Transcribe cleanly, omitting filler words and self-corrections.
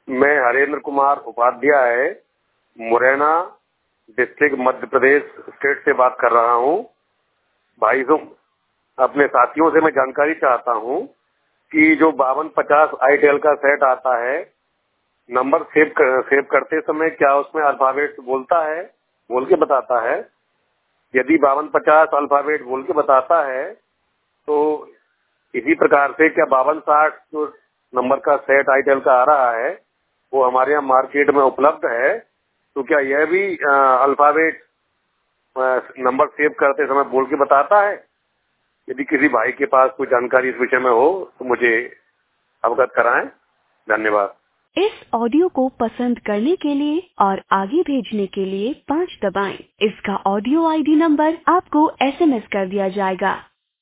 मैं Harendra Kumar Upadhyay Morena district Madhya Pradesh state से बात कर रहा हूँ। भाई अपने साथियों से मैं जानकारी चाहता हूँ कि जो 5250 आईटेल का सेट आता है, नंबर सेव करते समय क्या उसमें अल्फाबेट बोलता है, बोल के बताता है? यदि 5250 अल्फाबेट बोल के बताता है तो इसी प्रकार से क्या 5260 जो नंबर का सेट आईटेल का आ रहा है वो हमारे यहाँ मार्केट में उपलब्ध है, तो क्या यह भी अल्फाबेट नंबर सेव करते समय बोल के बताता है? यदि किसी भाई के पास कोई जानकारी इस विषय में हो तो मुझे अवगत कराएं। धन्यवाद। इस ऑडियो को पसंद करने के लिए और आगे भेजने के लिए 5 दबाएं। इसका ऑडियो आईडी नंबर आपको SMS कर दिया जाएगा।